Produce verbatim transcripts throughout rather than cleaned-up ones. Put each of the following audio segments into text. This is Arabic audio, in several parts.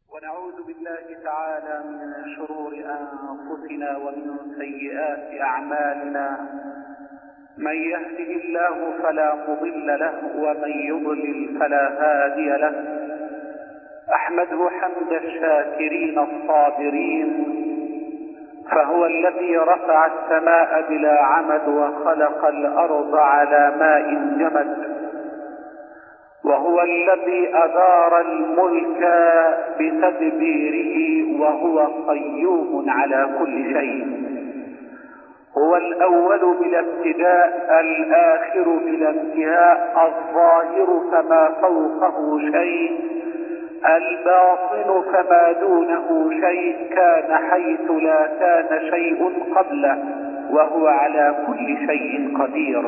ونعوذ بالله تعالى من شرور أنفسنا ومن سيئات أعمالنا. من يهده الله فلا مضل له ومن يضلل فلا هادي له. أحمده حمد الشاكرين الصابرين، فهو الذي رفع السماء بلا عمد وخلق الأرض على ماء جمد، وهو الذي أدار الملك بتدبيره وهو قيوم على كل شيء. هو الأول بلا ابتداء، الآخر بلا انتهاء، الظاهر فما فوقه شيء، الباطن فما دونه شيء، كان حيث لا كان شيء قبله، وهو على كل شيء قدير.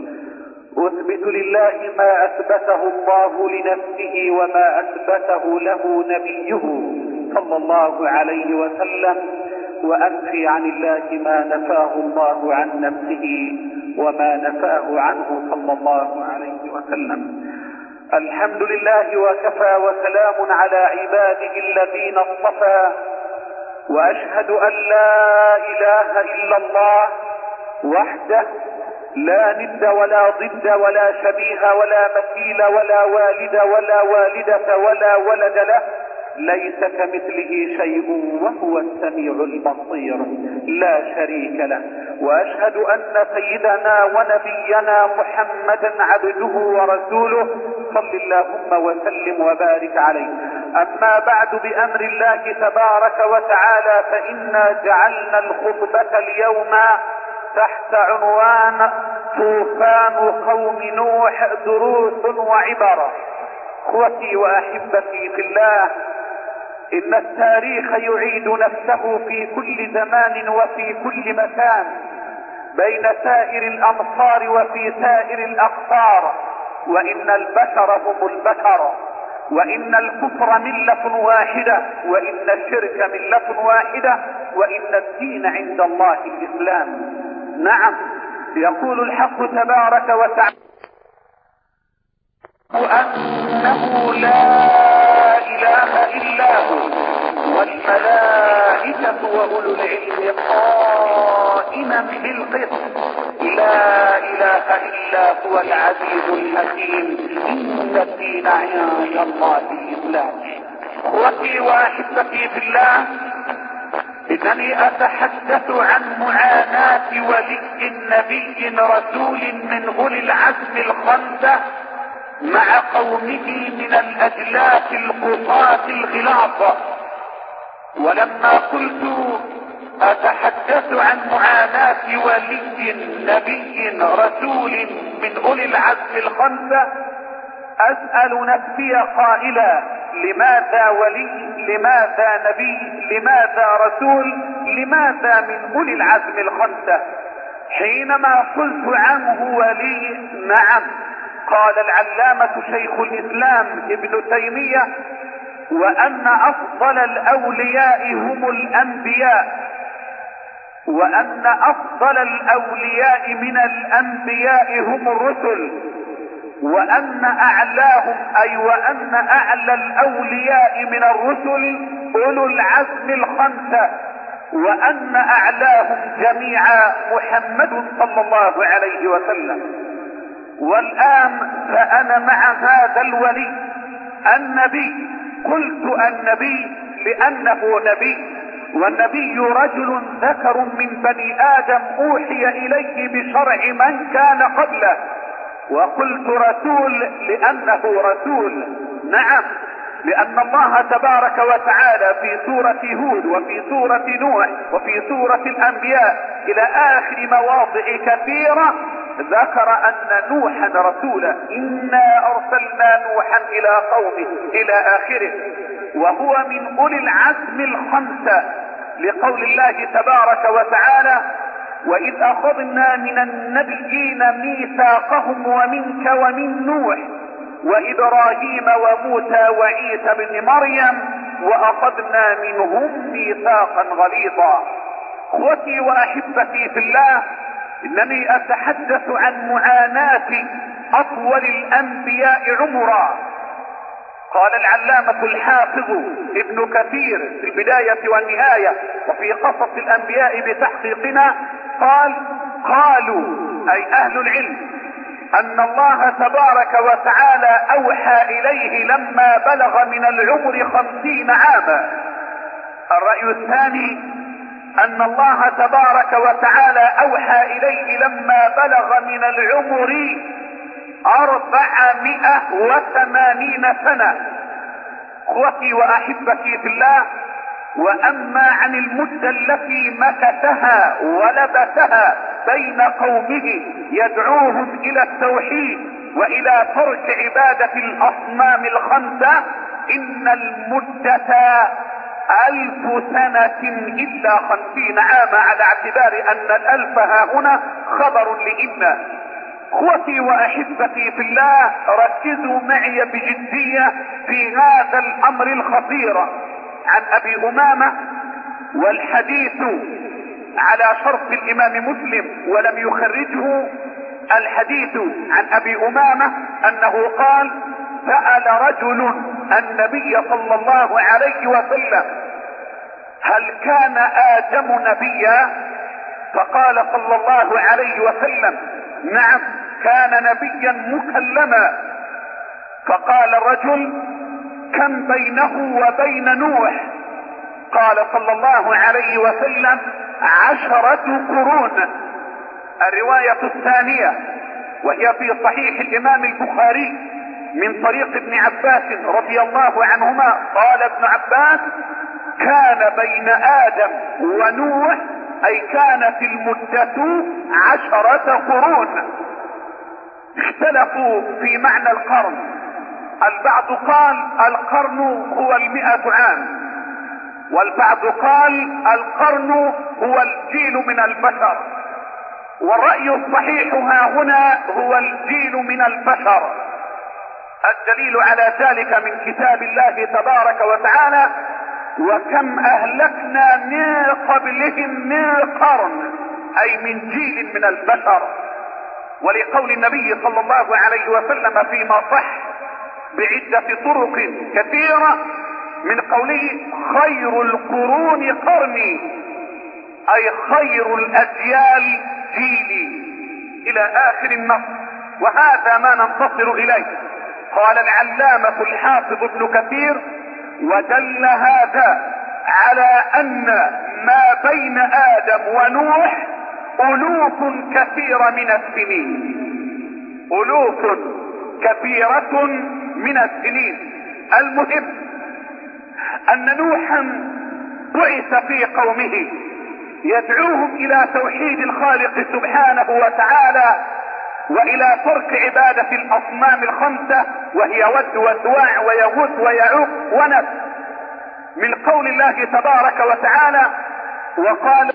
أثبت لله ما أثبته الله لنفسه وما أثبته له نبيه صلى الله عليه وسلم، وأنفي عن الله ما نفاه الله عن نفسه وما نفاه عنه صلى الله عليه وسلم. الحمد لله وكفى، وسلام على عباده الذين اصطفى، وأشهد أن لا إله إلا الله وحده لا ند ولا ضد ولا شبيه ولا مثيل ولا والد ولا والدة ولا ولد له، ليس كمثله شيء وهو السميع البصير، لا شريك له. وأشهد أن سيدنا ونبينا محمدا عبده ورسوله، صل اللهم وسلم وبارك عليه. أما بعد، بأمر الله تبارك وتعالى فإنا جعلنا الخطبة اليوم تحت عنوان طوفان قوم نوح، دروس وعبر. اخوتي واحبتي في الله، ان التاريخ يعيد نفسه في كل زمان وفي كل مكان، بين سائر الامصار وفي سائر الاقطار، وان البشر هم البشر، وان الكفر ملة واحدة، وان الشرك ملة واحدة، وان الدين عند الله الاسلام. نعم، يقول الحق تبارك وتعالى أنه لا إله إلا هو والملائكة وأولو العلم قائما بالقسط، لا إله إلا هو العزيز الحكيم، إن الدين عند الله الإسلام. اخوتي واحبتي في الله، إنني أتحدث عن معاناة ولي نبي رسول من أولي العزم الخمسة مع قومه من الأجلاف القطاة الغلاظ. ولما قلت أتحدث عن معاناة ولي نبي رسول من أولي العزم الخمسة، أسأل نفسي قائلا: لماذا ولي؟ لماذا نبي؟ لماذا رسول؟ لماذا من أولي العزم الخمسة؟ حينما قلت عنه ولي، نعم، قال العلامة شيخ الإسلام ابن تيمية: وأن أفضل الأولياء هم الأنبياء، وأن أفضل الأولياء من الأنبياء هم الرسل، وأن أعلاهم أي وأن أعلى الأولياء من الرسل أولو العزم الخمسة، وأن أعلاهم جميعا محمد صلى الله عليه وسلم. والآن فأنا مع هذا الولي النبي. قلت النبي لأنه نبي، والنبي رجل ذكر من بني آدم أوحي إليه بشرع من كان قبله. وقلت رسول لأنه رسول، نعم، لأن الله تبارك وتعالى في سورة هود وفي سورة نوح وفي سورة الأنبياء إلى آخر مواضع كثيرة ذكر أن نوحا رسولا، إنا أرسلنا نوحا إلى قومه إلى آخره، وهو من أولي العزم الخمسة، لقول الله تبارك وتعالى: وإذ أخذنا من النبيين ميثاقهم ومنك ومن نوح وإبراهيم وموسى وعيسى بن مريم وأخذنا منهم ميثاقا غليظا. اخوتي وأحبتي في الله، إنني أتحدث عن معاناة أطول الأنبياء عمرا قال العلامة الحافظ ابن كثير في البداية والنهاية وفي قصص الانبياء بتحقيقنا، قال: قالوا اي اهل العلم ان الله تبارك وتعالى اوحى اليه لما بلغ من العمر خمسين عاما. الرأي الثاني ان الله تبارك وتعالى اوحى اليه لما بلغ من العمر اربعمائة وثمانين سنة. اخوتي واحبتي في الله، واما عن المدة التي مكثها ولبثها بين قومه يدعوهم الى التوحيد والى ترك عبادة الاصنام الخمسة، ان المدة الف سنة الا خمسين عاما، على اعتبار ان الالف ها هنا خبر لإن. اخوتي واحبتي في الله، ركزوا معي بجدية في هذا الامر الخطير. عن ابي امامة، والحديث على شرط الامام مسلم ولم يخرجه، الحديث عن ابي امامة انه قال: سأل رجل النبي صلى الله عليه وسلم: هل كان ادم نبيا؟ فقال صلى الله عليه وسلم: نعم، كان نبيا مكلما. فقال الرجل: كم بينه وبين نوح؟ قال صلى الله عليه وسلم: عشرة قرون. الرواية الثانية وهي في صحيح الامام البخاري من طريق ابن عباس رضي الله عنهما، قال ابن عباس: كان بين ادم ونوح، اي كانت المدة عشرة قرون. اختلفوا في معنى القرن، البعض قال القرن هو المئة عام، والبعض قال القرن هو الجيل من البشر، والرأي الصحيح ها هنا هو الجيل من البشر. الدليل على ذلك من كتاب الله تبارك وتعالى: وكم اهلكنا من قبلهم من قرن، اي من جيل من البشر. ولقول النبي صلى الله عليه وسلم فيما صح بعدة طرق كثيرة من قوله: خير القرون قرني، اي خير الاجيال جيلي، الى اخر النص. وهذا ما ننتصر اليه. قال العلامة الحافظ ابن كثير: ودل هذا على ان ما بين ادم ونوح الوف كثيرة من السنين، الوف كثيرة من السنين. المهم ان نوحا بعث في قومه يدعوهم الى توحيد الخالق سبحانه وتعالى والى ترك عبادة الاصنام الخمسة، وهي ود وسواع ويغوث ويعوق ونسر، من قول الله تبارك وتعالى: وقال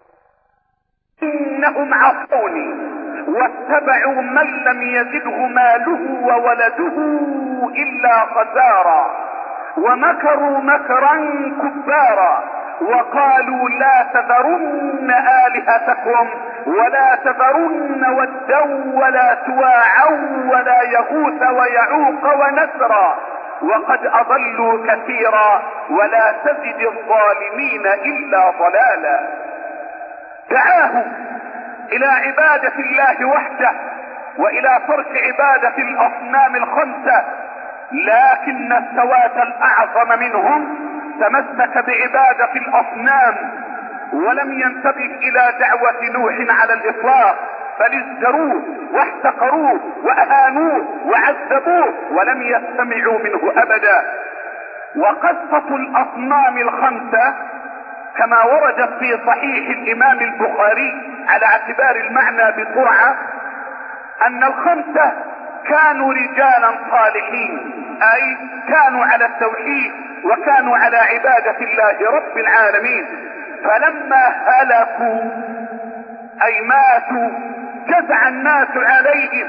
انهم عصوني واتبعوا من لم يزده ماله وولده الا خسارا ومكروا مكرا كبارا وقالوا لا تذرن آلهتكم ولا تذرن ودا ولا سواعا ولا يغوث ويعوق ونسرا وقد اضلوا كثيرا ولا تزد الظالمين الا ضلالا. دعاهم الى عبادة الله وحده والى ترك عبادة الاصنام الخمسة، لكن السواد الاعظم منهم تمسك بعبادة الاصنام ولم ينتبه الى دعوة نوح على الاطلاق، بل ازدروه واحتقروه واهانوه وعذبوه ولم يستمعوا منه ابدا. وقصة الاصنام الخمسة كما وردت في صحيح الامام البخاري على اعتبار المعنى بسرعة، ان الخمسة كانوا رجالا صالحين، اي كانوا على التوحيد وكانوا على عبادة الله رب العالمين، فلما هلكوا اي ماتوا جزع الناس عليهم،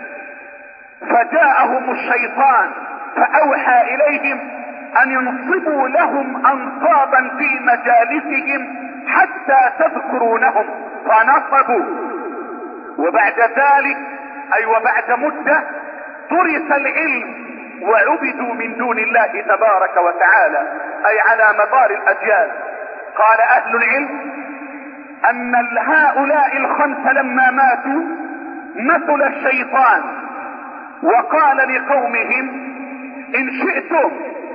فجاءهم الشيطان فاوحى اليهم ان ينصبوا لهم انصابا في مجالسهم حتى تذكرونهم، فنصبوا. وبعد ذلك اي وبعد مدة درس العلم وعبدوا من دون الله تبارك وتعالى، اي على مدار الاجيال. قال اهل العلم ان هؤلاء الخمسة لما ماتوا مثل الشيطان وقال لقومهم ان شئتم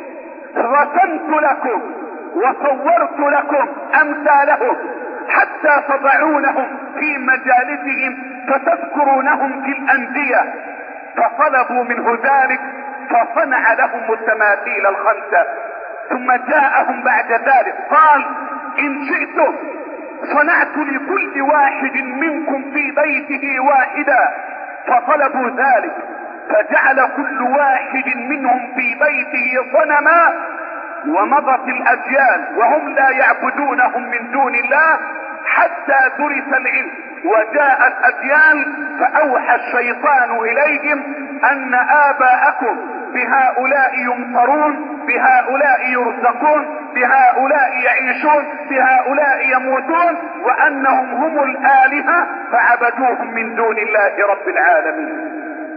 رسمت لكم وصورت لكم امثالهم حتى تضعونهم في مجالسهم فتذكرونهم في الاندية، فطلبوا منه ذلك فصنع لهم التماثيل الخمسة. ثم جاءهم بعد ذلك قال ان شئتم صنعت لكل واحد منكم في بيته واحدا، فطلبوا ذلك فجعل كل واحد منهم في بيته صنما، ومضت الاجيال وهم لا يعبدونهم من دون الله حتى درس العلم وجاءت اجيال، فاوحى الشيطان اليهم ان اباءكم بهؤلاء يمطرون، بهؤلاء يرزقون، بهؤلاء يعيشون، بهؤلاء يموتون، وانهم هم الالهة فعبدوهم من دون الله رب العالمين.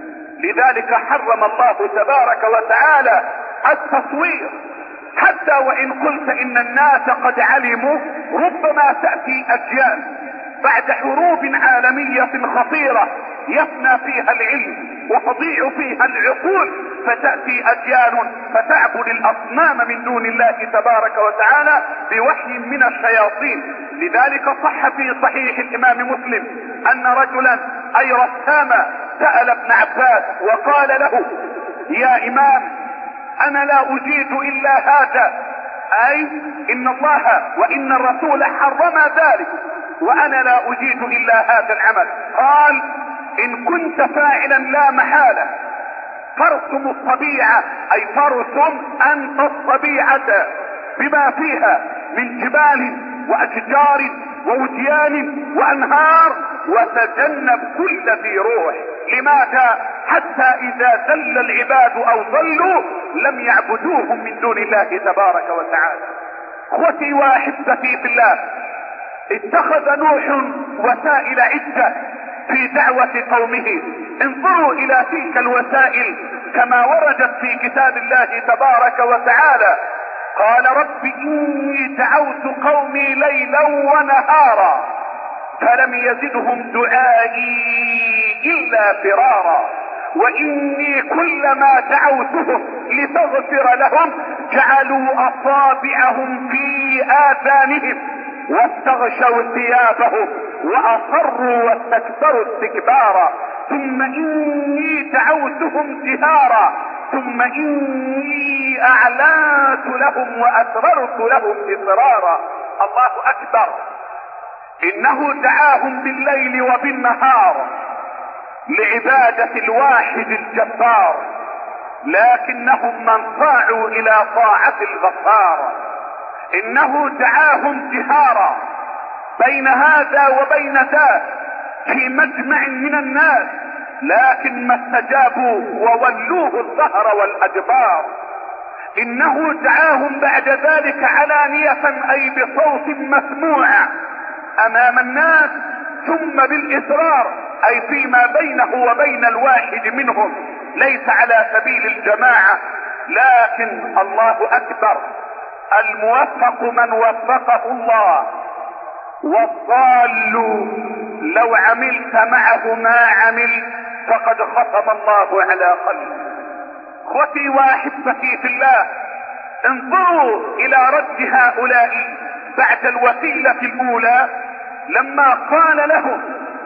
لذلك حرم الله تبارك وتعالى التصوير، حتى وان قلت ان الناس قد علموا، ربما تأتي اجيال بعد حروب عالمية خطيرة يفنى فيها العلم وتضيع فيها العقول، فتأتي اجيال فتعبد الاصنام من دون الله تبارك وتعالى بوحي من الشياطين. لذلك صح في صحيح الامام مسلم ان رجلا اي رساما سأل ابن عباس وقال له يا امام انا لا اجيد الا هذا، اي ان الله وان الرسول حرم ذلك وانا لا اجيد الا هذا العمل. قال ان كنت فاعلا لا محالة فارسم الطبيعة، اي فارسم انت الطبيعة بما فيها من جبال واشجار ووديان وانهار وتجنب كل ذي روح. لماذا؟ حتى اذا زل العباد او ضلوا لم يعبدوهم من دون الله تبارك وتعالى. اخوتي واحبتي في الله، اتخذ نوح وسائل عدة في دعوة قومه. انظروا الى تلك الوسائل كما وردت في كتاب الله تبارك وتعالى. قال رب اني دعوت قومي ليلا ونهارا فلم يزدهم دعائي الا فرارا، واني كلما دعوتهم لتغفر لهم جعلوا اصابعهم في اذانهم واستغشوا ثيابهم واصروا واستكبروا استكبارا، ثم اني دعوتهم جهارا ثم اني اعلنت لهم واسررت لهم اصرارا. الله اكبر، انه دعاهم بالليل وبالنهار لعبادة الواحد الجبار، لكنهم من طاعوا الى طاعة الغفار. انه دعاهم جهارا بين هذا وبين ذاك في مجمع من الناس، لكن ما استجابوا وولوه الظهر والادبار. انه دعاهم بعد ذلك علانية اي بصوت مسموع امام الناس، ثم بالاصرار اي فيما بينه وبين الواحد منهم، ليس على سبيل الجماعة. لكن الله اكبر، الموفق من وفقه الله، والضال لو عملت معه ما عملت فقد ختم الله على قلبه. اخوتي واحبتي في الله، انظروا الى رد هؤلاء بعد الوسيلة الاولى لما قال لهم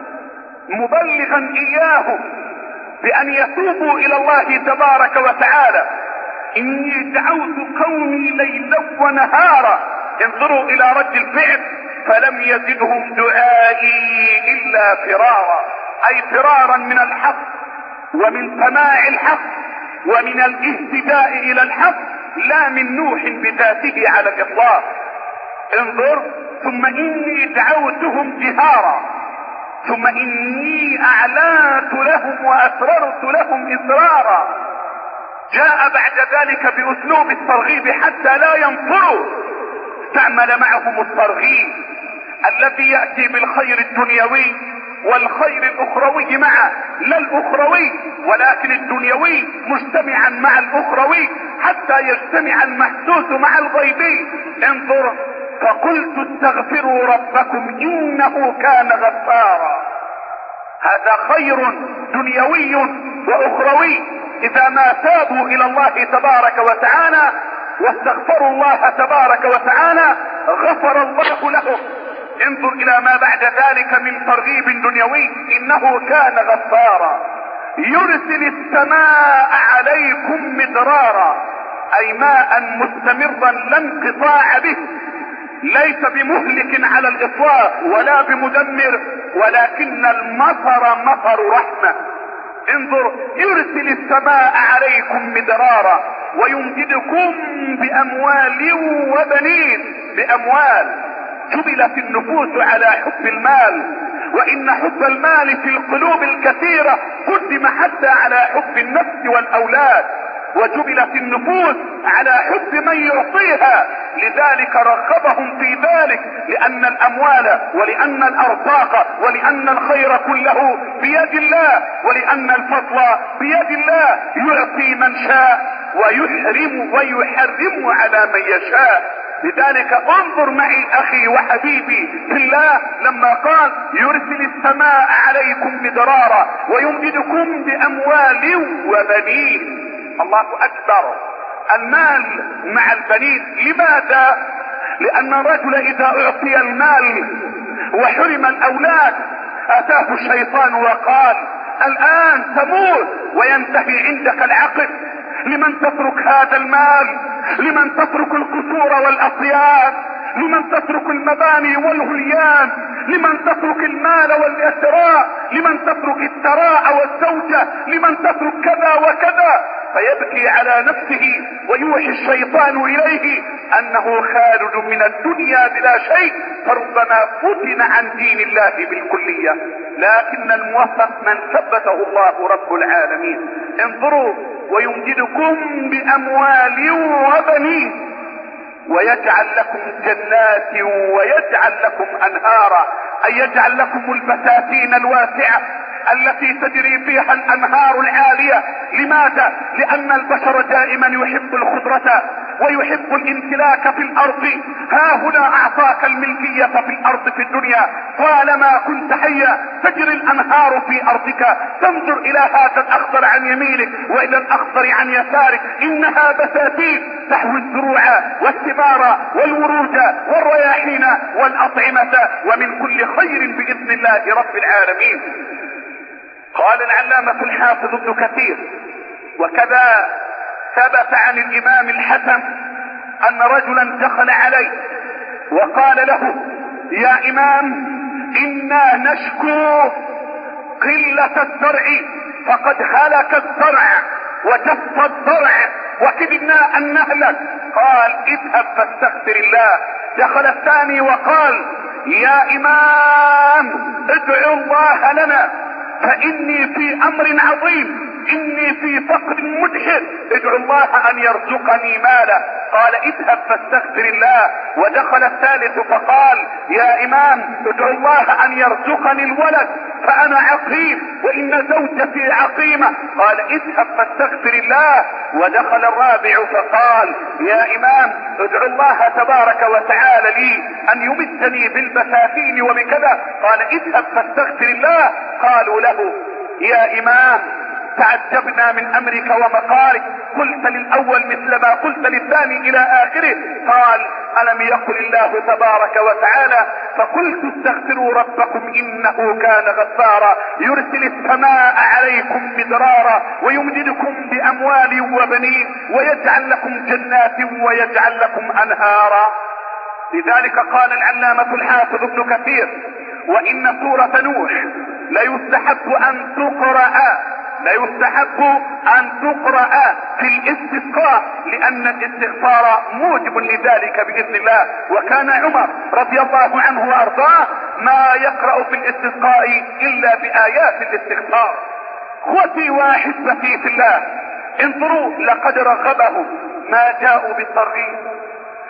مبلغا اياهم بان يتوبوا الى الله تبارك وتعالى اني دعوت قومي ليلا ونهارا. انظروا الى رد الفعل، فلم يزدهم دعائي الا فرارا، اي فرارا من الحق ومن سماع الحق ومن الاهتداء الى الحق، لا من نوح بذاته على الاطلاق. انظر، ثم اني دعوتهم جهارا ثم اني اعلنت لهم واسررت لهم اصرارا. جاء بعد ذلك باسلوب الترغيب حتى لا ينفروا، استعمل معهم الترغيب الذي يأتي بالخير الدنيوي والخير الاخروي معه، لا الاخروي ولكن الدنيوي مجتمعا مع الاخروي حتى يجتمع المحسوس مع الغيبي. انظر، فقلت استغفروا ربكم انه كان غفارا. هذا خير دنيوي واخروي. اذا ما تابوا الى الله تبارك وتعالى واستغفروا الله تبارك وتعالى غفر الله لهم. انظر الى ما بعد ذلك من ترغيب دنيوي، انه كان غفارا يرسل السماء عليكم مدرارا، اي ماء مستمرا لا انقطاع به، ليس بمهلك على الاطلاق ولا بمدمر، ولكن المطر مطر رحمة. انظر، يرسل السماء عليكم مدرارا ويمددكم باموال وبنين. باموال، جبلت النفوس على حب المال، وان حب المال في القلوب الكثيرة قدم حتى على حب النفس والاولاد، وجبلت النفوس على حب من يعطيها، لذلك رغبهم في ذلك، لان الاموال ولان الارزاق ولان الخير كله بيد الله، ولان الفضل بيد الله يعطي من شاء ويحرم ويحرم على من يشاء. لذلك انظر معي اخي وحبيبي في الله لما قال يرسل السماء عليكم مدرارا ويمددكم باموال وبنين. الله اكبر، المال مع البنين. لماذا؟ لان الرجل اذا اعطي المال وحرم الاولاد اتاه الشيطان وقال الان تموت وينتهي عندك العقل. لمن تترك هذا المال؟ لمن تترك القصور والاصياد؟ لمن تترك المباني والهليان؟ لمن تترك المال والإثراء؟ لمن تترك الثراء والزوجة؟ لمن تترك كذا وكذا؟ فيبكي على نفسه ويوحي الشيطان إليه أنه خارج من الدنيا بلا شيء، فربما فتن عن دين الله بالكلية. لكن الموفق من ثبته الله رب العالمين. انظروا، ويمددكم بأموال وبنين ويجعل لكم جنات ويجعل لكم انهارا، اي يجعل لكم البساتين الواسعة التي تجري فيها الانهار العالية. لماذا؟ لان البشر دائما يحب الخضرة ويحب الامتلاك في الارض. ها هنا اعطاك الملكية في الارض في الدنيا، طالما كنت حيا تجري الانهار في ارضك. تنظر الى هذا الاخضر عن يمينك والى الاخضر عن يسارك، انها بساتين تحوي الزروع والثمار والورود والرياحين والاطعمة ومن كل خير باذن الله رب العالمين. قال العلامة الحافظ ابن كثير: وكذا ثبت عن الامام الحسن ان رجلا دخل عليه وقال له: يا امام، انا نشكو قلة الزرع، فقد هلك الزرع وجف الزرع وكدنا ان نهلك. قال: اذهب فاستغفر الله. دخل الثاني وقال: يا امام، ادعو الله لنا فاني في امر عظيم، اني في فقر مدحر، ادعو الله ان يرزقني مالا. قال: اذهب فاستغفر الله. ودخل الثالث فقال: يا امام، ادعو الله ان يرزقني الولد فانا عقيم وان زوجتي عقيمة. قال: اذهب فاستغفر الله. ودخل الرابع فقال: يا امام، ادعو الله تبارك وتعالى لي ان يمدني بالبساتين وبكذا. قال: اذهب فاستغفر الله. قالوا له: يا امام، تعجبنا من امرك ومقالك، قلت للاول مثل ما قلت للثاني الى اخره. قال: الم يقل الله تبارك وتعالى: فقلت استغفروا ربكم انه كان غفارا يرسل السماء عليكم مدرارا ويمددكم باموال وبنين ويجعل لكم جنات ويجعل لكم انهارا. لذلك قال العلامة الحافظ ابن كثير: وان سورة نوح لا يستحب ان تقرأ لا يستحب ان تقرأ في الاستسقاء، لان الاستغفار موجب لذلك باذن الله. وكان عمر رضي الله عنه وارضاه ما يقرأ في الاستسقاء الا بايات الاستغفار. اخوتي واحبتي في الله، انظروا، لقد رغبهم ما جاءوا بالترغيب،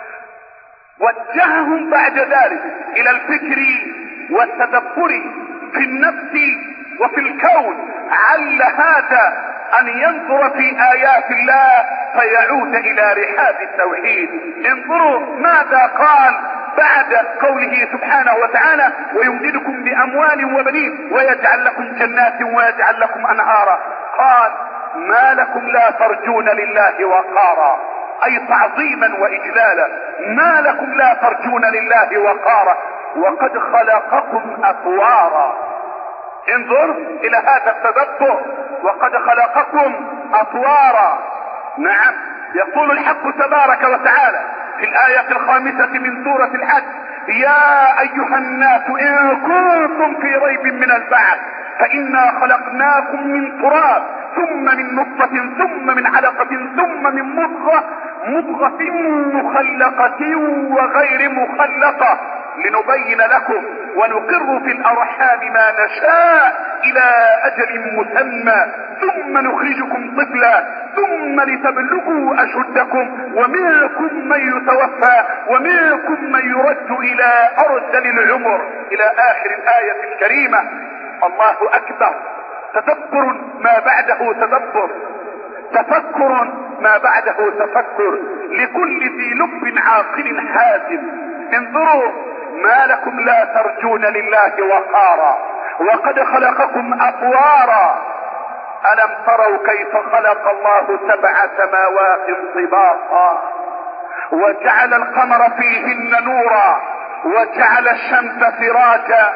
وجههم بعد ذلك الى الفكر والتدبر في في النفس وفي الكون، عل هذا ان ينظر في ايات الله فيعود الى رحاب التوحيد. انظروا ماذا قال بعد قوله سبحانه وتعالى: ويمددكم باموال وبنين ويجعل لكم جنات ويجعل لكم انهارا. قال: ما لكم لا ترجون لله وقارا، اي تعظيما واجلالا. ما لكم لا ترجون لله وقارا وقد خلقكم اطوارا. انظر الى هذا التدبر، وقد خلقكم اطوارا. نعم، يقول الحق تبارك وتعالى في الآية الخامسة من سورة الحج: يا ايها الناس ان كنتم في ريب من البعث فإنا خلقناكم من تراب ثم من نطفة ثم من علقة ثم من مضغة مضغة مخلقة وغير مخلقة لنبين لكم ونقر في الأرحام ما نشاء إلى أجل مسمى ثم نخرجكم طفلا ثم لتبلغوا أشدكم ومنكم من يتوفى ومنكم من يرد إلى أرذل العمر إلى آخر الآية الكريمة. الله أكبر. تدبر ما بعده تدبر، تفكر ما بعده تفكر لكل ذي لب عاقل حازم. انظروا: ما لكم لا ترجون لله وقارا وقد خلقكم أطوارا. ألم تروا كيف خلق الله سبع سماوات طباقا وجعل القمر فيهن نورا وجعل الشمس سراجا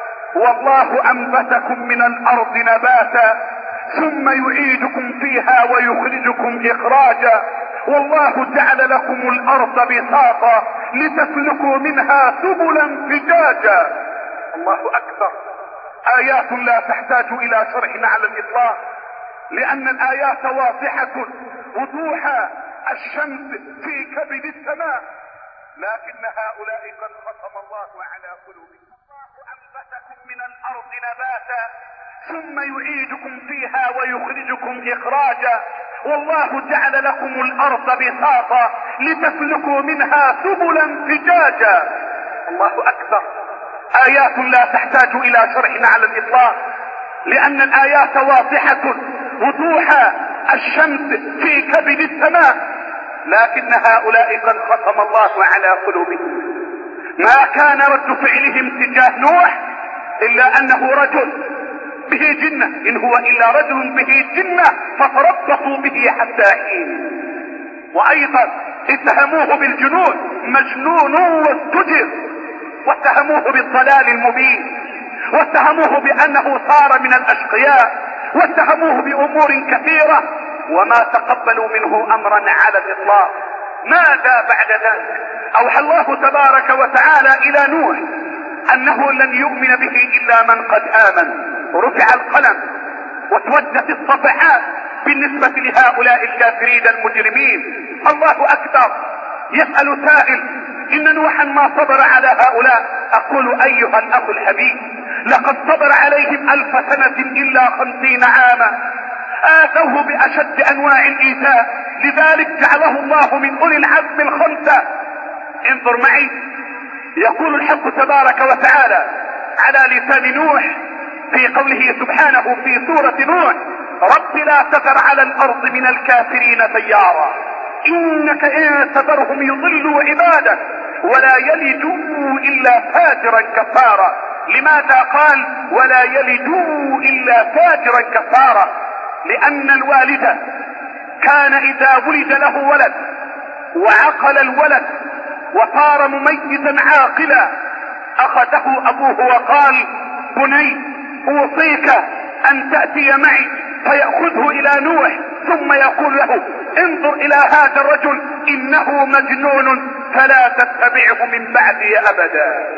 والله أنبتكم من الأرض نباتا ثم يعيدكم فيها ويخرجكم إخراجا والله جعل لكم الأرض بساطا لتسلكوا منها سبلا فجاجا. الله أكبر. آيات لا تحتاج إلى شرح على الإطلاق، لأن الآيات واضحة وضوحا الشمس في كبد السماء، لكن هؤلاء قد ختم الله على قلوبهم. الله أنبتكم من الأرض نباتا ثم يعيدكم فيها ويخرجكم إخراجا والله جعل لكم الأرض بساطا لتسلكوا منها سبلا فجاجا. الله أكبر. آيات لا تحتاج إلى شرح على الإطلاق، لأن الآيات واضحة وضوحا الشمس في كبد السماء، لكن هؤلاء قد ختم الله على قلوبهم. ما كان رد فعلهم تجاه نوح إلا أنه رجل به جنة، إن هو إلا رجل به جنة فتربصوا به حتى حين. وأيضا اتهموه بالجنون، مجنون واستجر، واتهموه بالضلال المبين، واتهموه بأنه صار من الأشقياء، واتهموه بأمور كثيرة وما تقبلوا منه أمرا على الإطلاق. ماذا بعد ذلك؟ أوحى الله تبارك وتعالى إلى نوح أنه لن يؤمن به إلا من قد آمن. رفع القلم وتوجت الصفحات بالنسبة لهؤلاء الكافرين المجرمين. الله أكبر. يسأل سائل: إن نوحا ما صبر على هؤلاء. أقول أيها الأخ الحبيب: لقد صبر عليهم ألف سنة إلا خمسين عاما، آتوه بأشد أنواع الإيذاء، لذلك جعله الله من أولي العزم الخمسة. انظر معي، يقول الحق تبارك وتعالى على لسان نوح في قوله سبحانه في سورة نوح: رب لا تذر على الأرض من الكافرين ديارا إنك إن تذرهم يضلوا عبادك ولا يلدوا إلا فاجرا كفارا. لماذا قال ولا يلدوا إلا فاجرا كفارا؟ لأن الوالد كان إذا ولد له ولد وعقل الولد وصار مميزا عاقلا أخذه أبوه وقال: بني أوصيك أن تأتي معي، فيأخذه إلى نوح ثم يقول له: انظر إلى هذا الرجل إنه مجنون فلا تتبعه من بعدي أبدا.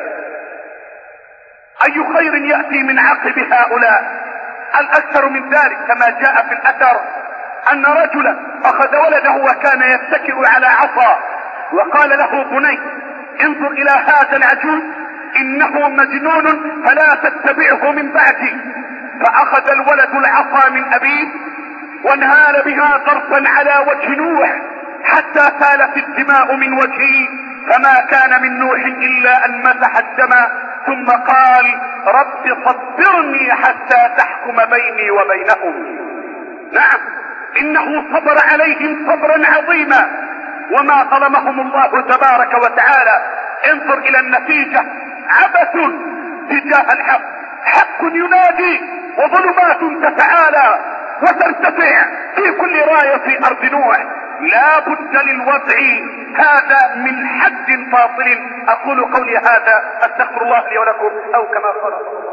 أي خير يأتي من عقب هؤلاء؟ الأكثر من ذلك كما جاء في الأثر أن رجلا أخذ ولده وكان يتكئ على عصا وقال له: بني انظر إلى هذا العجوز إنه مجنون فلا تتبعه من بعدي. فأخذ الولد العصا من أبيه وانهال بها ضربا على وجه نوح حتى سالت الدماء من وجهه، فما كان من نوح إلا أن مسح الدم ثم قال رب صبرني حتى تحكم بيني وبينهم. نعم انه صبر عليهم صبرا عظيما وما ظلمهم الله تبارك وتعالى. انظر الى النتيجة، عبث تجاه الحق، حق ينادي وظلمات تتعالى وترتفع في كل راية في ارض نوح. لا بد للوضع هذا من حد فاصل. اقول قولي هذا، استغفر الله لي ولكم، او كما قال الله.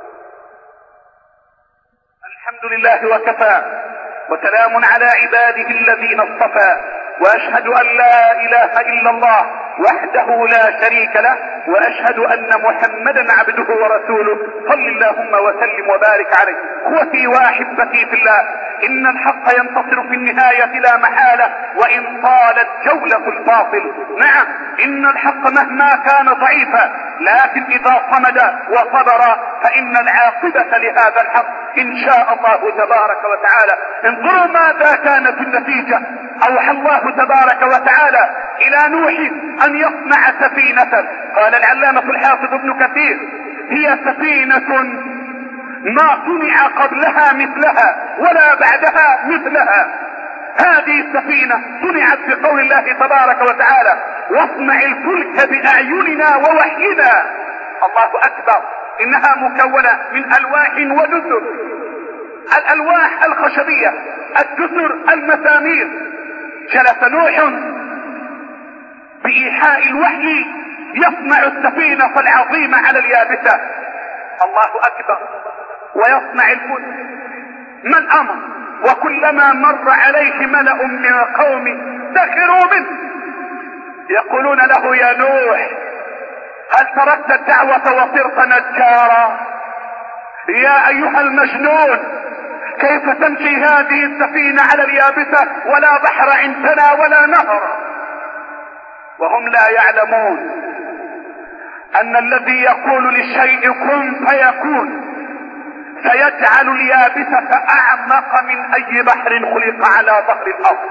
الحمد لله وكفى، وسلام على عباده الذين اصطفى، واشهد ان لا اله الا الله وحده لا شريك له، واشهد ان محمدا عبده ورسوله. صل اللهم وسلم وبارك عليه. اخوتي واحبتي في الله، ان الحق ينتصر في النهاية لا محالة وان طالت جولة الباطل. نعم ان الحق مهما كان ضعيفا، لكن اذا صمد وصبر فان العاقبة لهذا الحق ان شاء الله تبارك وتعالى. انظروا ماذا كانت النتيجة. اوحى الله تبارك وتعالى الى نوح ان يصنع سفينة. قال العلامة الحافظ ابن كثير هي سفينة ما صنع قبلها مثلها ولا بعدها مثلها. هذه السفينة صنعت بقول الله تبارك وتعالى واصنع الفلك بأعيننا ووحينا. الله اكبر. انها مكونة من الواح ودسر، الالواح الخشبية، الدسر المسامير. جلس نوح بإيحاء الوحي يصنع السفينة العظيمة على اليابسة. الله اكبر. ويصنع الفلك. ما الامر؟ وكلما مر عليه ملأ من القوم سخروا منه يقولون له يا نوح هل تركت الدعوة وصرت نجارا؟ يا ايها المجنون كيف تمشي هذه السفينة على اليابسة ولا بحر عندنا ولا نهر؟ وهم لا يعلمون ان الذي يقول للشيء كن فيكون سيجعل اليابسة اعمق من اي بحر خلق على ظهر الارض.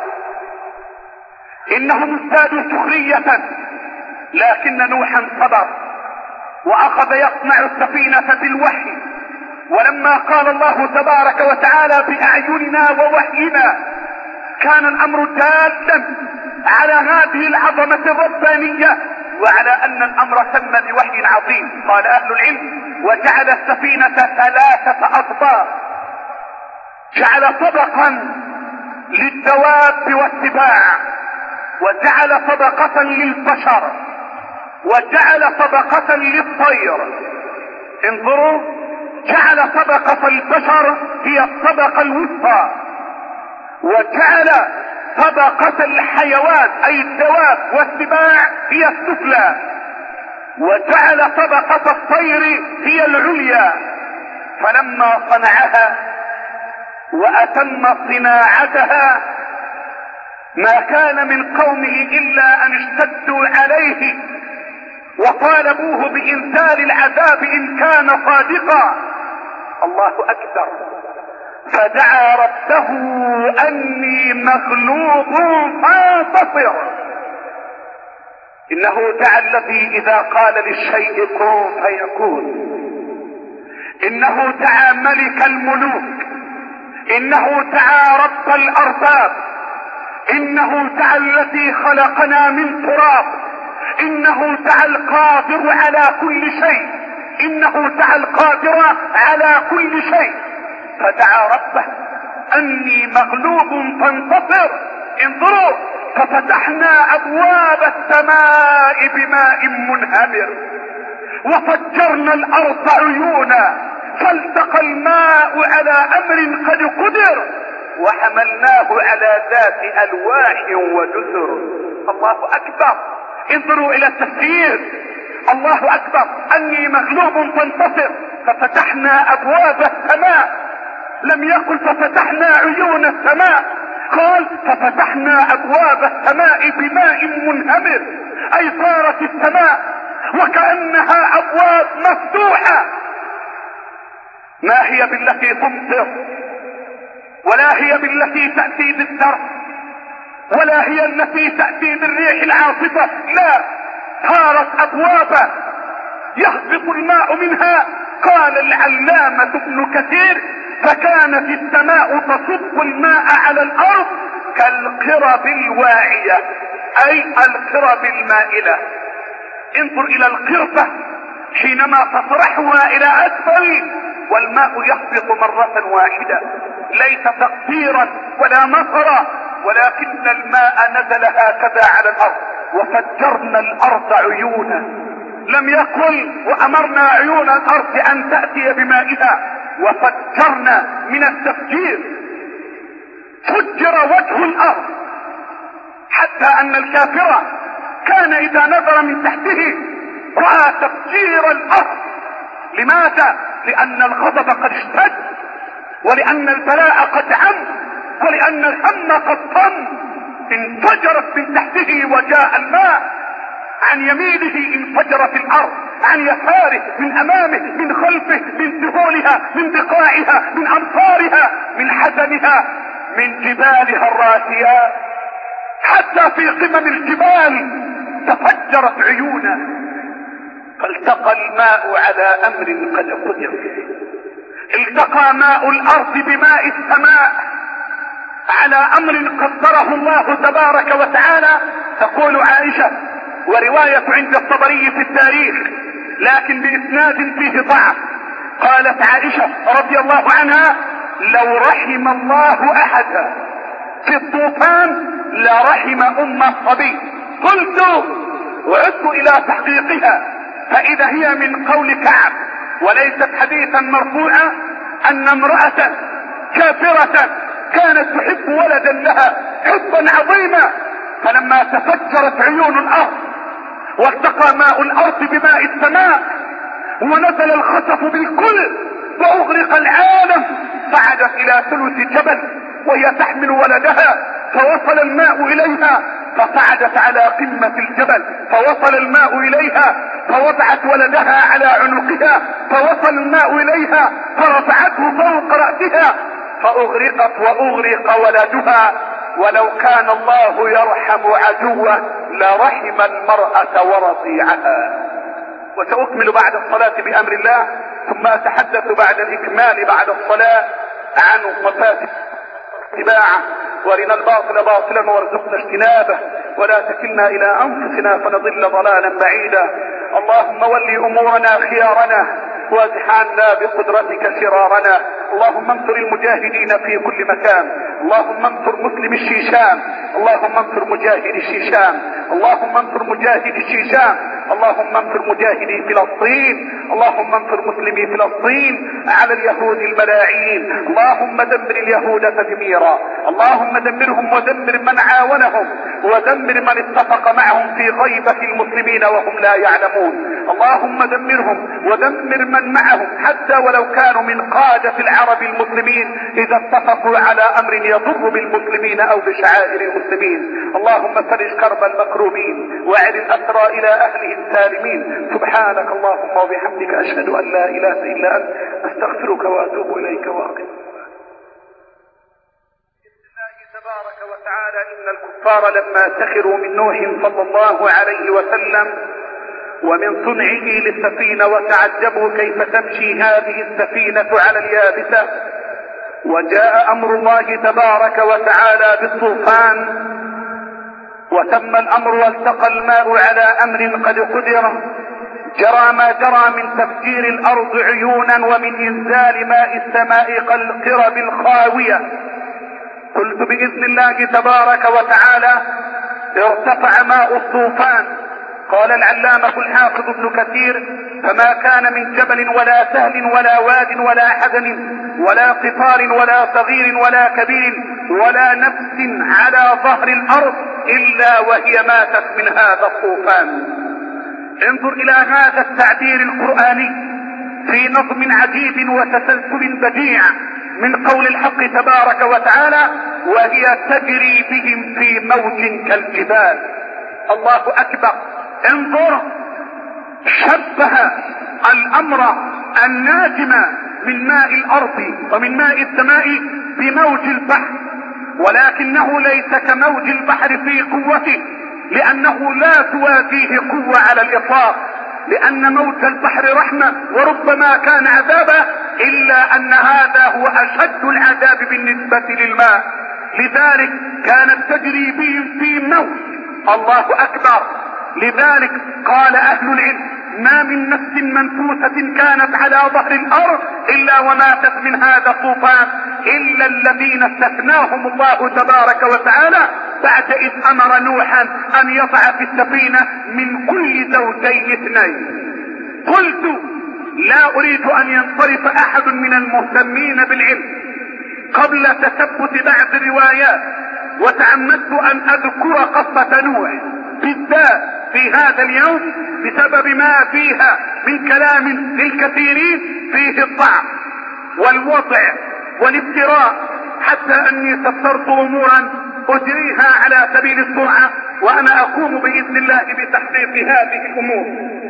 انهم ازدادوا سخرية، لكن نوحا صبر واخذ يصنع السفينة بالوحي. ولما قال الله تبارك وتعالى باعيننا ووحينا كان الامر دالا على هذه العظمة الربانية وعلى ان الامر تم بوحي عظيم. قال اهل العلم وجعل السفينة ثلاثة اطباق، جعل طبقا للدواب والسباع، وجعل طبقة للبشر، وجعل طبقة للطير. انظروا، جعل طبقة البشر هي الطبقة الوسطى، وجعل طبقة الحيوان اي الدواب والسباع هي السفلى، وجعل طبقة الطير هي العليا. فلما صنعها واتم صناعتها ما كان من قومه الا ان اشتدوا عليه وطالبوه بانزال العذاب ان كان صادقا. الله اكبر. فدعا ربه اني مغلوب فانتصر. انه دعا الذي اذا قال للشيء كن فيكون. انه دعا ملك الملوك. انه دعا رب الارباب. انه دعا الذي خلقنا من تراب. انه دعا القادر على كل شيء. انه دعا القادر على كل شيء. فدعا ربه اني مغلوب فانتصر. انظروا، ففتحنا ابواب السماء بماء منهمر وفجرنا الارض عيونا فالتقى الماء على امر قد قدر وحملناه على ذات الواح ودسر. الله اكبر. انظروا الى التفسير. الله اكبر. اني مغلوب فانتصر. ففتحنا ابواب السماء، لم يقل ففتحنا عيون السماء، قال ففتحنا ابواب السماء بماء منهمر، اي صارت السماء وكأنها ابواب مفتوحة. ما هي بالتي تمطر، ولا هي بالتي تأتي بالدرس، ولا هي التي تأتي بالريح العاصفة، لا، صارت ابوابا يهبط الماء منها. قال العلامة ابن كثير: فكانت السماء تصب الماء على الارض كالقرب الواعية، اي القرب المائلة. انظر الى القربة حينما تطرحها الى اسفل والماء يهبط مرة واحدة، ليس تقطيرا ولا مطرا، ولكن الماء نزل هكذا على الارض. وفجرنا الارض عيونا، لم يقل وامرنا عيون الارض ان تأتي بمائها، وفجرنا من التفجير، فجر وجه الارض حتى ان الكافر كان اذا نظر من تحته رأى تفجير الارض. لماذا؟ لان الغضب قد اشتد، ولان البلاء قد عم، ولان الهم قد طم. انفجرت من تحته وجاء الماء، عن يمينه انفجرت الارض، عن يساره، من امامه، من خلفه، من سهولها، من بقاعها، من امطارها، من حزنها، من جبالها الراسيات، حتى في قمم الجبال تفجرت عيونا. فالتقى الماء على امر قد قدر، التقى ماء الارض بماء السماء على امر قدره الله تبارك وتعالى. تقول عائشة، ورواية عند الطبري في التاريخ لكن باسناد فيه ضعف، قالت عائشة رضي الله عنها: لو رحم الله احدا في الطوفان لرحم ام الصبي. قلت وعدت الى تحقيقها، فاذا هي من قول كعب وليست حديثا مرفوعا، ان امرأة كافرة كانت تحب ولدا لها حبا عظيما، فلما تفجرت عيون الارض والتقى ماء الارض بماء السماء ونزل الخسف بالكل واغرق العالم، صعدت الى ثلث جبل وهي تحمل ولدها، فوصل الماء اليها فصعدت على قمة الجبل، فوصل الماء اليها فوضعت ولدها على عنقها، فوصل الماء اليها فرفعته فوق رأسها فاغرقت واغرق ولدها. ولو كان الله يرحم عدوه لرحم المرأة ورضيعها. وسأكمل بعد الصلاة بأمر الله، ثم أتحدث بعد الإكمال بعد الصلاة عن صفات اتباعه. وارنا الباطل باطلا وارزقنا اجتنابه، ولا تكلنا الى انفسنا فنضل ضلالا بعيدا. اللهم ول امورنا خيارنا وازح عنا بقدرتك شرارنا. اللهم انصر المجاهدين في كل مكان، اللهم انصر مسلم الشيشان، اللهم انصر مجاهد الشيشان، اللهم انصر مجاهد الشيشان، اللهم انصر مجاهدي فلسطين، اللهم انصر مسلمي فلسطين على اليهود الملاعين. اللهم دمر اليهود تدميرا، اللهم دمرهم ودمر من عاونهم ودمر من اتفق معهم في غيبة المسلمين وهم لا يعلمون. اللهم دمرهم ودمر من معهم حتى ولو كانوا من قادة العرب المسلمين اذا اتفقوا على امر يضر بالمسلمين او بشعائر المسلمين. اللهم فرج كرب المكروبين واعد الاسرى الى اهلهم سالمين. سبحانك اللهم وبحمدك اشهد ان لا اله الا انت استغفرك واتوب اليك واقم. تبارك وتعالى ان الكفار لما سخروا من نوح صلى الله عليه وسلم ومن صنعه للسفينة وتعجبوا كيف تمشي هذه السفينة على اليابسة، وجاء امر الله تبارك وتعالى بالطوفان وتم الامر والتقى الماء على امر قد قدر، جرى ما جرى من تفجير الارض عيونا ومن انزال ماء السماء كالقرب الخاوية. قلت باذن الله تبارك وتعالى ارتفع ماء الطوفان. قال العلامة الحافظ ابن كثير: فما كان من جبل ولا سهل ولا واد ولا حزن ولا قطار ولا صغير ولا كبير ولا نفس على ظهر الارض الا وهي ماتت من هذا الطوفان. انظر الى هذا التعبير القرآني في نظم عجيب وتسلسل بديع من قول الحق تبارك وتعالى: وهي تجري بهم في موج كالجبال. الله اكبر. انظر، شبه الامر الناجم من ماء الارض ومن ماء السماء بموج البحر، ولكنه ليس كموج البحر في قوته، لانه لا توازيه قوة على الاطلاق، لأن موت البحر رحمة وربما كان عذابا، إلا أن هذا هو أشد العذاب بالنسبة للماء. لذلك كانت تجري بهم في موت. الله أكبر. لذلك قال أهل العلم: ما من نفس منفوسة كانت على ظهر الأرض إلا وماتت من هذا الطوفان، إلا الذين استثناهم الله تبارك وتعالى بعد إذ أمر نوحا أن يضع في السفينة من كل زوجين اثنين. قلت: لا أريد أن ينصرف أحد من المهتمين بالعلم قبل تثبت بعض الروايات، وتعمدت أن أذكر قصة نوح بالذات في هذا اليوم بسبب ما فيها من كلام للكثيرين فيه الضعف والوضع والافتراء، حتى أني سطرت أمورا أجريها على سبيل السرعة، وأنا أقوم بإذن الله بتحقيق هذه الأمور.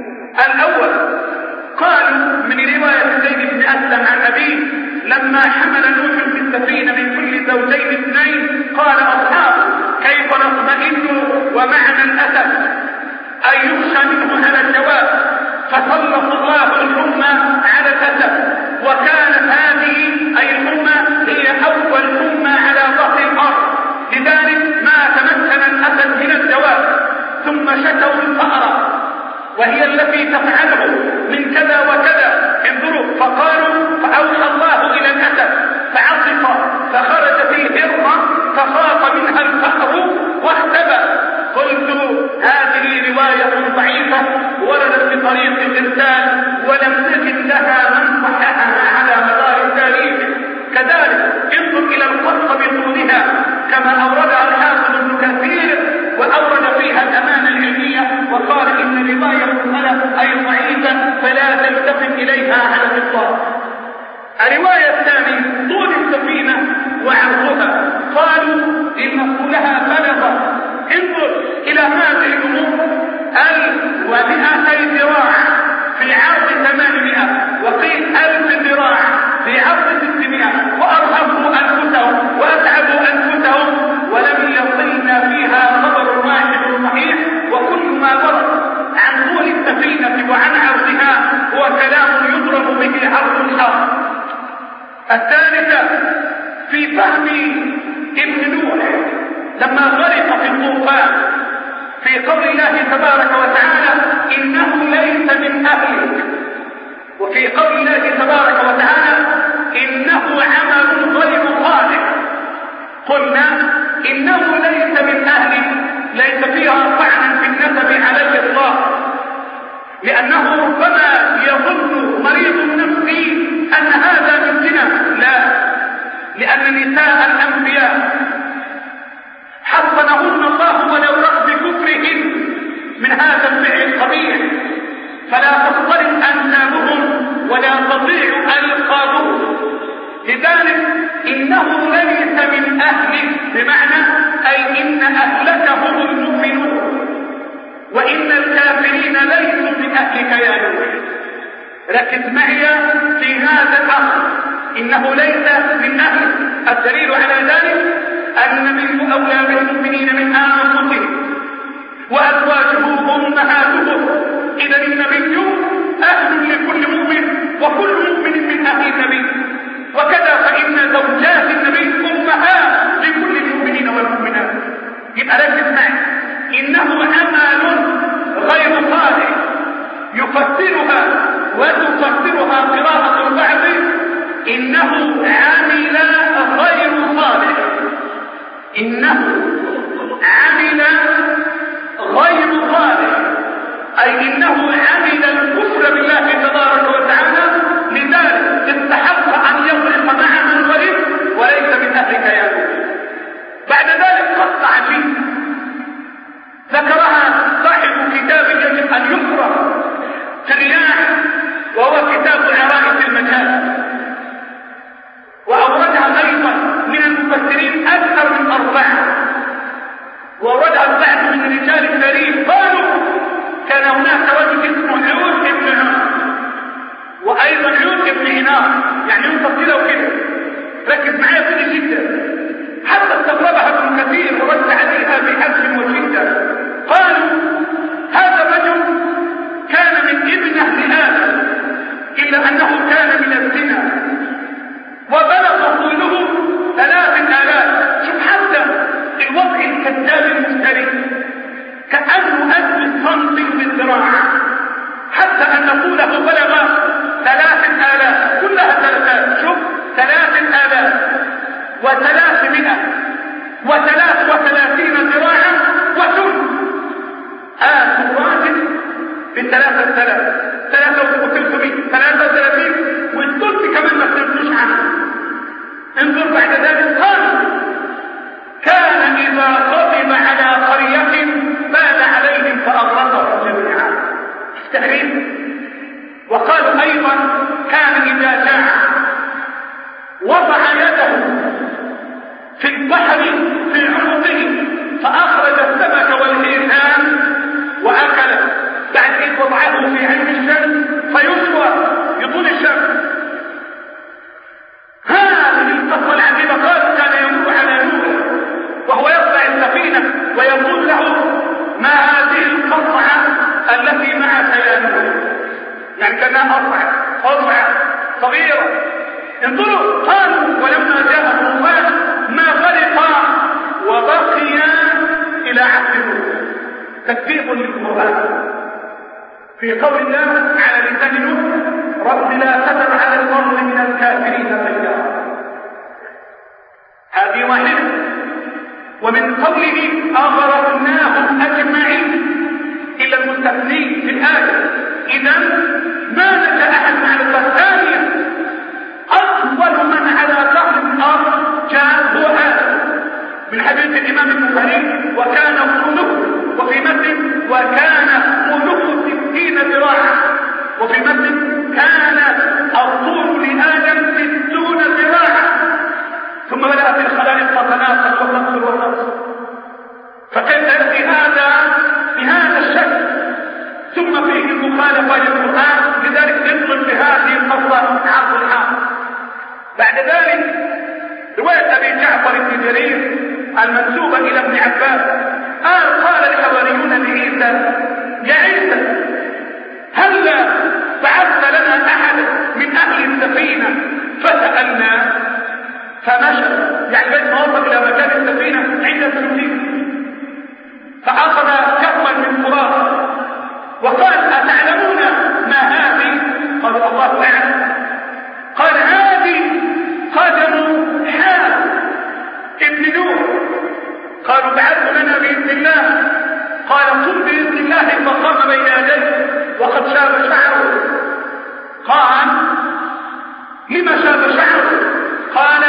الأول، قالوا من رواية زيد بن أسلم عن أبيه: لما حمل نوح في السفينة من كل زوجين اثنين قال أصحابه: كيف نطمئن ومعنا الأسف أن يخشى منه على الجواب، فسلط الله الأمة على الأسف، وكانت هذه أي الأمة هي أول أمة على ظهر الأرض، لذلك ما تمكن الأسد من الجواب. ثم شكوا الفأرة وهي التي تفعله من كذا وكذا، انظروا، فقالوا: فأوحى الله إلى الأسد فعصف فخرج فيه هرة فخاف منها الفأر واختبأ. قلت: هذه رواية ضعيفة وردت بطريق الإرسال ولم تجد لها من صححها على مدار التاريخ. كذلك انظر إلى القصة بطولها كما أوردها الحافظ ابن كثير، وأورد فيها الأمانة العلمية وقال إن رواية الخلف أي ضعيفة فلا تلتفت إليها على الإطلاق. الرواية الثانية طول السفينة وعرضها، قالوا إن طولها بلغ، انظر إلى هذه الأمور، ألف ومئتي ذراع في عرض ثمانمائة، وقيل ألف ذراع في عرض ستمائة، وأرهبوا أنفسهم وأتعبوا أنفسهم ولم يصلنا فيها خبر واحد صحيح، وكل ما ورد عن طول السفينة وعن عرضها هو كلام يضرب به عرض الحرب. الثالثة في فهم ابن نوح لما غرق في الطوفان في قول الله تبارك وتعالى: إنه ليس من أهلك، وفي قول الله تبارك وتعالى: إنه عمل غير صالح. قلنا إنه ليس من أهلك ليس فيها طعنا في النسب على الإطلاق، لأنه ربما يظن مريض النفس أن هذا من زنا، لا، لأن نساء الأنبياء حصنهن الله ولو رغم كفرهن من هذا الفعل القبيح، فلا تختلط أنسابهم ولا تضيع ألقابهم. لذلك إنه ليس من أهلك، بمعنى أي إن أهلك هم المؤمنون، وإن الكافرين ليسوا من أهلك يا نوح. ركز معي في هذا الأمر، إنه ليس من أهلك. الدليل على ذلك أن النبي أولى بالمؤمنين من أنفسهم وأزواجه أمهاتهم، إذا النبي أهل لكل مؤمن وكل مؤمن من أهل النبي، وكذا فإن زوجات النبي أمهات لكل المؤمنين والمؤمنات. يبقى ركز معي، إنه عمل غير صالح يفسرها وتفسرها قراءة البعض إنه عمل غير صالح، إنه عمل غير صالح أي إنه عمل الكفر بالله تبارك وتعالى، لذلك استحق أن يغرق مع من غرق وليس من أهلك يا نوح. بعد ذلك قطع فيه، ذكرها صاحب كتاب يجب أن يقرأ في الرياح، وهو كتاب عرائس المجال، وأوردها أيضا من المفسرين أكثر من أربعة، وأوردها البعض من رجال التاريخ قالوا كان هناك رجل اسمه عود بن عنار، وأيضا عود بن عنار، يعني ينفصله كده. ركز معايا كده جدا، حتى استغربها ابن كثير ورد عليها بحزم وشدة. قالوا هذا الرجل كان من إلا أنه كان من الزنا وبلغ طوله ثلاث آلاف. شوف حتى الوضع الكذاب المفتري كأنه ألف سنتي بالذراع، حتى أن طوله بلغ ثلاث آلاف كلها ثلاثات. شوف ثلاث آلاف وثلاثمائة وثلاث وثلاثين ذراعا وثلث آه واحد بثلاثة ثلاث ثلاثة وثلاثمائة ثلاثة وثلاثين والثلث كمان ما تنسوش عنه. انظر بعد ذلك قال كان إذا غضب على قرية بال عليهم فأغرقهم جميعا. تحريم. وقالوا أيضا كان إذا جاع وضع يده في البحر في عنقه فأخرج السمك والحيتان وأكله، بعد إذ وضعه في عين الشمس فيسوى يطول الشمس. هذه القصة العجيبة. قال كان يمر على نوح وهو يطلع السفينة ويقول له ما هذه القطعة التي معك يا نوح؟ يعني كانها أصعب أصعب صغيرة. انظروا قال ولما جاء الطوفان ما غرق وبقي إلى عهده. تكذيب للقرآن في قول الله على لسان نوح رب لا تذر على الأرض من الكافرين ديارا. هذه واحدة. ومن قوله أغرقناهم أجمعين إلا المستثنين في الآية. إذا ما نجا أحد على الثانية. أول من على ظهر الأرض جاء هو آدم من حديث الإمام البخاري وكان طوله وفي متن وكان طوله ستين ذراعا وفي متن كان الطول لآدم ستون ذراعا ثم بدأ في الخلائق تتناقص وتنصر وتنصر. فكيف يأتي هذا بهذا الشكل ثم فيه المخالفة للقرآن؟ لذلك يدخل في هذه القصة عرض الحال. بعد ذلك رواية أبي جعفر بن جرير المنسوبة إلى ابن عباس قال قال الحواريون لعيسى يا عيسى هل بعثت لنا أحد من أهل السفينة فسألنا فمشى، يعني بيت ما وصل إلى مكان السفينة عند السفينة فأخذ كفا من تراب وقال أتعلمون ما هذه؟ قالوا الله أعلم. قال هذه قدم حال ابن نوح. قالوا بعث لنا بإذن الله. قال قم بإذن الله فقام بين يديه وقد شاب شعره. قال لما شاب شعره؟ قال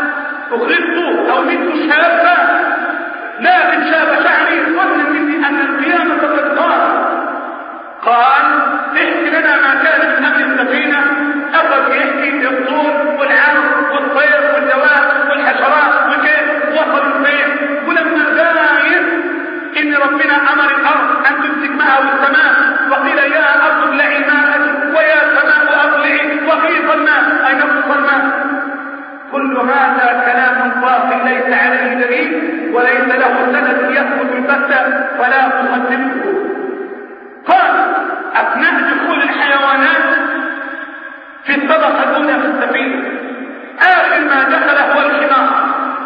أخرجت أو مت شابا لكن شاب شعري ظنا مني أن القيامة قد قام. قال احكي لنا ما كان من أمر السفينة. أخذ يحكي الطول والعرض والطير والدواب والحشرات وكيف وصلوا البيت. ولما باين إن ربنا أمر الأرض أن تمسك معه السماء وقيل يا أرض ابلعي ماءك ويا سماء أقلعي وغيض الماء أي نقص الماء. كل هذا كلام باطل ليس عليه دليل وليس له سند يثبت البتة فلا تصدقه. قال أثناء دخول الحيوانات في الطبقة الأولى في السفينة آخر ما دخل هو الحمار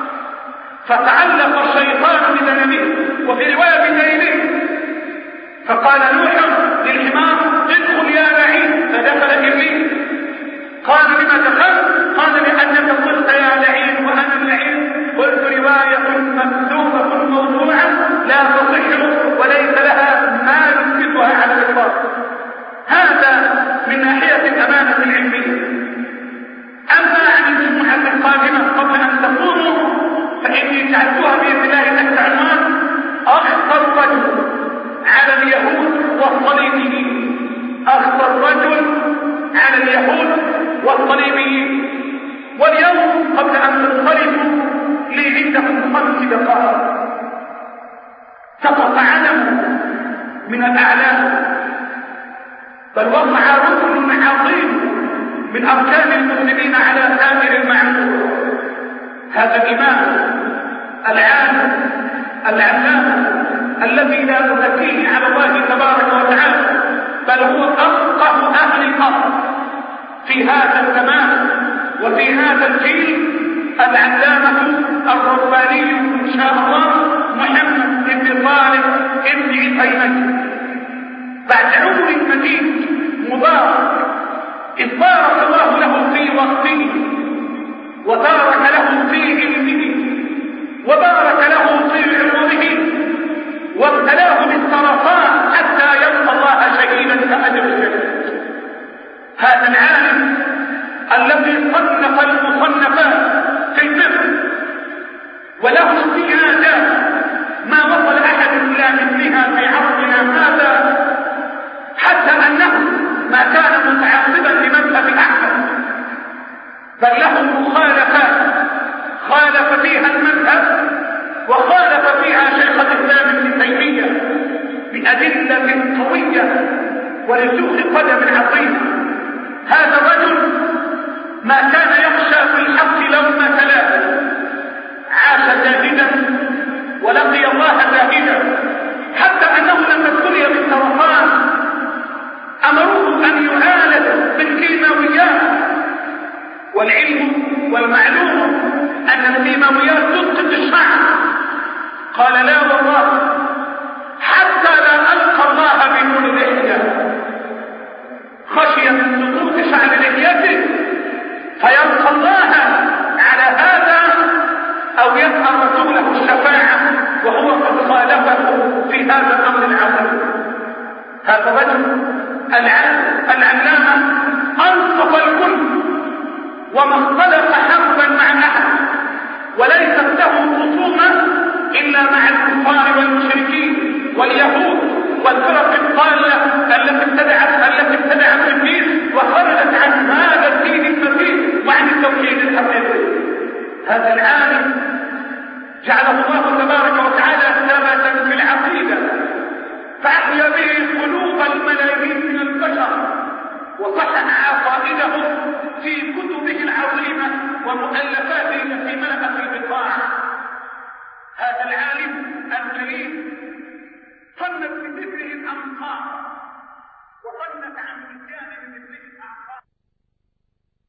فتعلق الشيطان بذنبه وفي رواية بذيله فقال نوح للحمار ادخل يا لعين فدخل إبليس. قال لما دخلت؟ قال لأنك قلت يا لعين وأنا اللعين. قلت رواية مكذوبة موضوعة لا تصح وليس لها ما يثبتها على الإطلاق. هذا من ناحية الأمانة العلمية. أما عن الجمعة القادمة قبل أن تقوموا فإني جعلتها بإذن الله تحت عنوان أخطر رجل على اليهود والصليبيين. أخطر رجل على اليهود والصليبيين. واليوم قبل أن تنصرفوا لي عندكم خمس دقائق سقط علم من الأعلام بل وقع ركن عظيم من أركان المسلمين على سائر المعمور. هذا الإمام العالم العلامة الذي لا نزكيه على الله تبارك وتعالى بل هو أفقه أهل الأرض في هذا الزمان وفي هذا الجيل العلامة الرباني إن شاء الله محمد بن طارق بن عثيمين، بعد عمر مديد مبارك إذ بارك الله له في وقته وبارك له في علمه وبارك له في عمره وابتلاه بالسرطان حتى يلقى الله شهيدا كأجر الشهيد. هذا العالم الذي صنف المصنفات في الفقه وله استعداد ما وصل احد الى مثلها في عصرنا هذا، حتى انه ما كان متعصبا لمذهب احمد بل له مخالفات خالف فيها المذهب وخالف فيها شيخ الاسلام ابن تيميه بادله قويه ولسوء قدم عظيمه. هذا الرجل ما كان يخشى في الحق لومة لائم، عاش زاهدا ولقي الله زاهدا، حتى انه لما ابتلي بالسرطان امروه ان يعالج بالكيماويات، والعلم والمعلوم ان الكيماويات تسقط الشعر. قال لا والله حتى لا القى الله بدون لحيه، خشيه من سقوط شعر لحيته فيلقى الله على هذا او يسأل رسوله الشفاعة وهو قد خالفه في هذا الامر العظيم. هذا الرجل العلامة انصف الكل وما اختلف حربا مع احد، وليست له خصومة الا مع الكفار والمشركين واليهود والفرق الضالة التي ابتدعت التي ابتدعت في الدين وخرجت عن هذا الدين المبين وعن التوحيد الحقيقي. هذا العالم جعله الله تبارك وتعالى ثباتا في العقيدة، فأحيا به قلوب الملايين من البشر وصحح عقائدهم في كتبه العظيمة ومؤلفاته التي ملأت البقاع. هذا العالم الكريم صنت بذكره الأمصار وصنت عن